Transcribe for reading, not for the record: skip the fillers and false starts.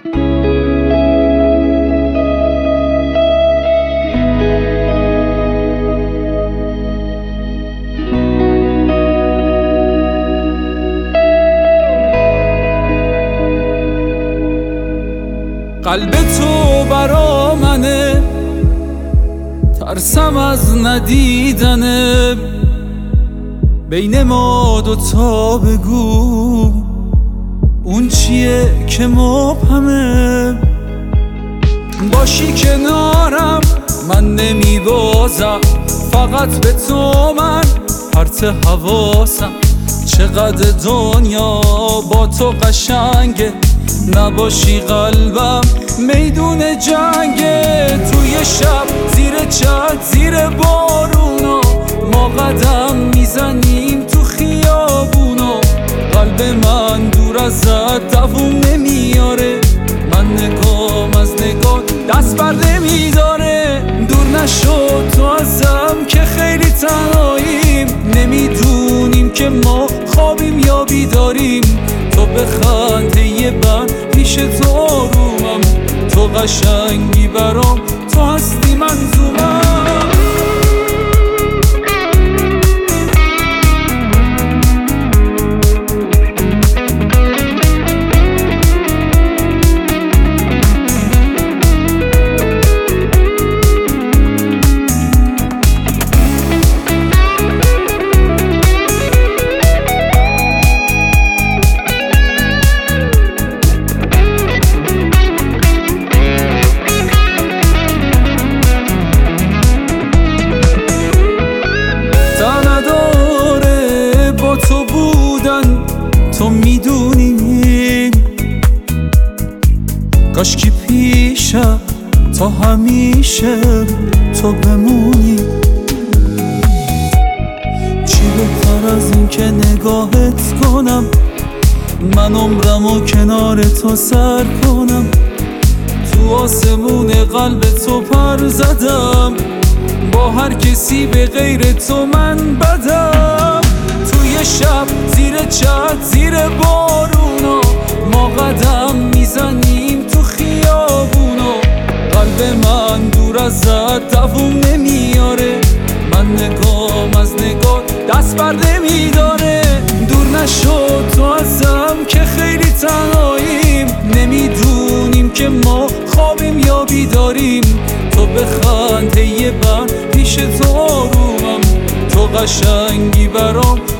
قلب تو برا منه، ترسم از ندیدنه. بین ما دوتا بگو اون چیه که مبهمه. باشی کنارم من نمیبازم، فقط به تو من پرت حواسم. چقدر دنیا با تو قشنگه، نباشی قلبم میدون جنگه. توی شب زیر چت زیر بارونا ما قدم میزنیم تو خیابونا. قلب من دور ازت دووم نمیاره، من نگام از نگاه دست بر نمیداره. دور نشد تو ازم که خیلی تنهاییم، نمیدونیم که ما خوابیم یا بیداریم. تو بخند یه بند پیش تو آرومم، تو قشنگی برام، تو هستی منظومم. تو بودن تو میدونی، کاشکی پیشم تا همیشه تو بمونی. چی بهتر از این که نگاهت کنم، من عمرمو کنار تو سر کنم. تو آسمون قلب تو پر زدم، با هر کسی به غیر تو من بدم. توی شب زیر چت زیر بارونا ما قدم میزنیم تو خیابونا. قلب من دور ازت دووم نمیاره، من نگام از نگاه دست بر نمیداره. دور نشد تو ازم که خیلی تنهاییم، نمیدونیم که ما خوابیم یا بیداریم. تو بخند یه بند پیش تو آرومم، تو قشنگی برام،